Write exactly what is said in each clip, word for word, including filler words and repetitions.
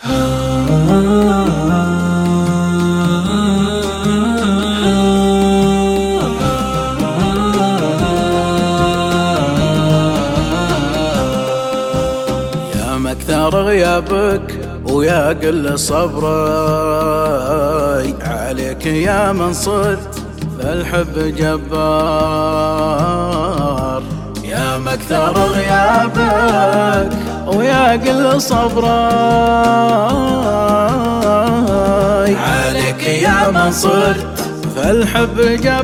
يا مكثر غيابك ويا قل صبري عليك يا من صرت فالحب جبار. يا مكثر غيابك ويا قل صبري عليك يا من صرت فالحب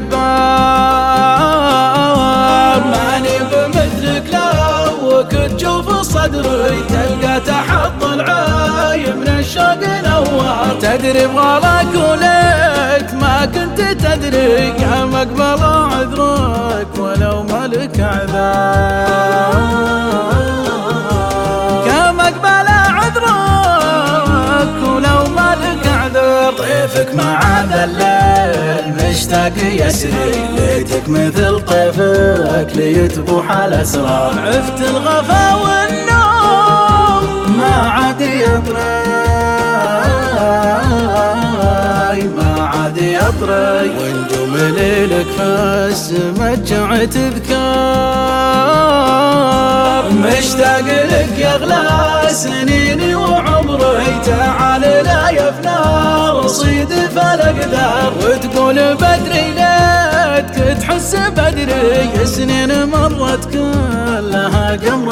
جبار. ماني بمثلك لو كنت تشوف صدري تلقى تحت ضلعي من الشوق نوار. تدري بغلاك وليت ما كنت تدري يا مقبل عذرك ولو مالك عذار. يا مقبل عذرك ولو مالك عذر. طيفك مع ذا الليل مشتاق يسري ليتك مثل طيفك ليتبوح الاسرار. عفت الغفا والنوم ما عاد يطري ما عاد يطري. ونجوم ليلك فالسما تجع تذكار. مشتاق لك يا غلا سنيني وعمري تعال لا يفنى رصيد فالاقدار. وتقول بدري ليتك تحس بدري سنين مرت كلها قمر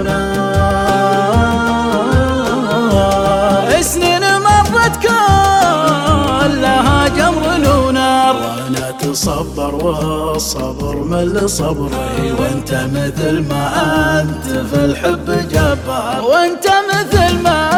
ونار. سنين مرت كلها قمر ونار. وانا تصبر والصبر من صبري وانت مثل ما انت في الحب جبار. وانت مثل ما